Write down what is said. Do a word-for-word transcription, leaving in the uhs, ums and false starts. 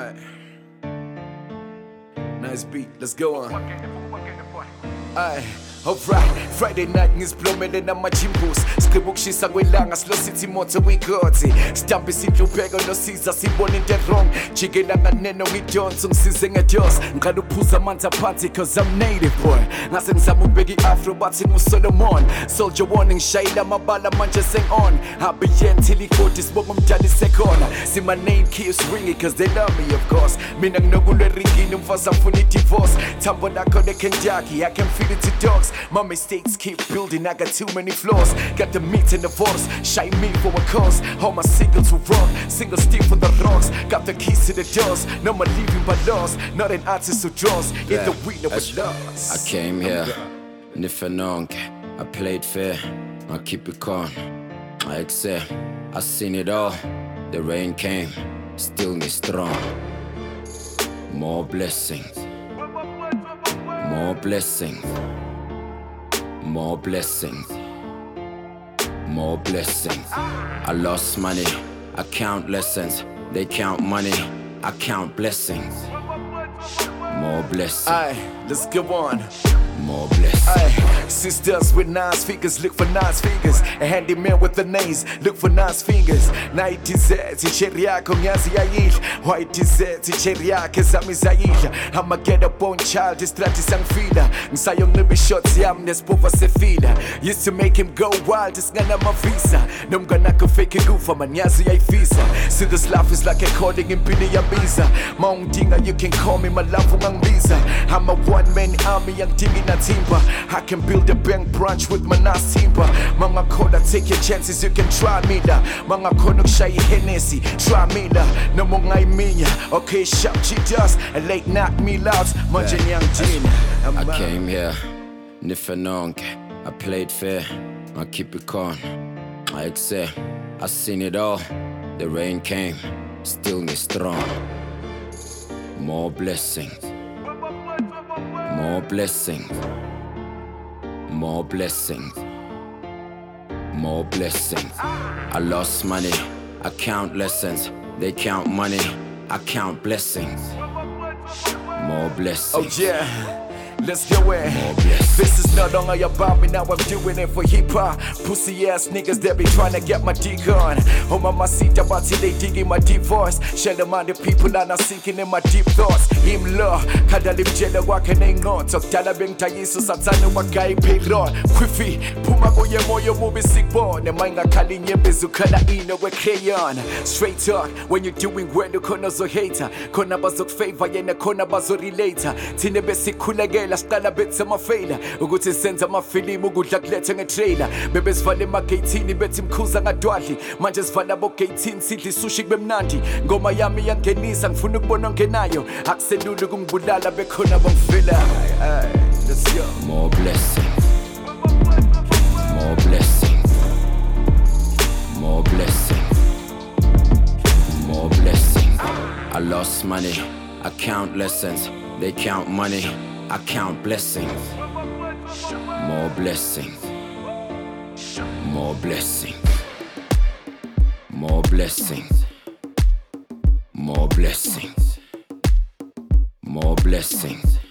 Alright. Nice beat, let's go on. Alright. Alright, Friday night ngiziplomele nama-jimbos Siqhiba ukushisa kwelanga slow city motor wigoti Sidambisa inhlupheko nosiza sibona into wrong Jikela nganeno ngidonsa ngisize ngedos Ngiqala ukuphuza amanzi aphansi cause I'm native boy Ngase ngizama ukubeka i-afro bathi ngu-Solomon Soldier warning ngishayela amabala manje seng-on Habiyen till igodi sibonga umdali sekhona See my name keeps ringing cause they love me of course Mina nginokulwe ringini umfazi afuna i-divorce Thambo lakho le-Kentucky I can feel it to dogs My mistakes keep building, I got too many flaws Got the meat and the force, shine me for a cause All my singles will rock, single stick for the rocks Got the keys to the doors, no more leaving by laws Not an artist who draws, in the winner with loss I came here, nifanong, I played fair, I keep it calm I accept, I seen it all The rain came, still me strong More blessings More blessings More blessings, more blessings. I lost money, I count lessons. They count money, I count blessings. More blessings. Aye, let's go on. More blessings. Aye, sisters with nice fingers, look for nice fingers. A handyman with the names, look for nice fingers. Night is it, cherry yako nyazi yayidla. White is it, cherry yake zami zayidla. I'ma get up on child, distrati sangfila. Ngisayo ngibe shots yami nesipova sefila. Used to make him go wild, isingana ma visa. Nomgana ko fake kufa manyazi yayifisa. See this life is like a calling in Billy Yabiza. Maungdinga, you can call me my love ungangibiza. I'm a one man army, young Timmy na timba. I can build a bank branch with my nice timber. Mga kola, take your chances, you can try me la. Mga kono kshayi Hennessy, try me la. No mo ngay minya, okay sharp she does. A late knock me loud, manje young Gina. I came here, nifanong, I played fair, I keep it calm. I accept, I seen it all. The rain came, still me strong. More blessings. More blessings, more blessings, more blessings. I lost money, I count lessons. They count money, I count blessings. More blessings. Oh yeah. Let's go in. More blessings. This is no longer about me, now I'm doing it for hip hop. Pussy ass niggas that be trying to get my dick on. Oh mama seat about till they digging my deep voice. Shell them on the people and I'm sinking in my deep thoughts. Him law, kada lim jela wake na ingon. Tok tala beng tayiso satano wakai payron. Quiffy, puma go ye moyo mubi sick boy. Ne mainga kali nyembe zukana ino we crayon. Straight talk, when you're doing well, you kona zo hater. Kona bazok favor, yena kona bazo relator. Tine besi kulegela. Stala bets ama failure ukuthi senza amafilimu ukudla kulethe ngetrailer bebe sivale ema-eighteen bethi mkhuza ngadwadli manje sivala abo-eighteen sidla isushi kube mnandi ngoma yami yangenisa ngifuna ukubona ongenayo akuselula ukungibulala bekhona bangifela. Let's go. More blessings, more blessings, more blessings, more blessings. I lost money, I count lessons. They count money, I count blessings. More blessings. More blessings. More blessings. More blessings. More blessings.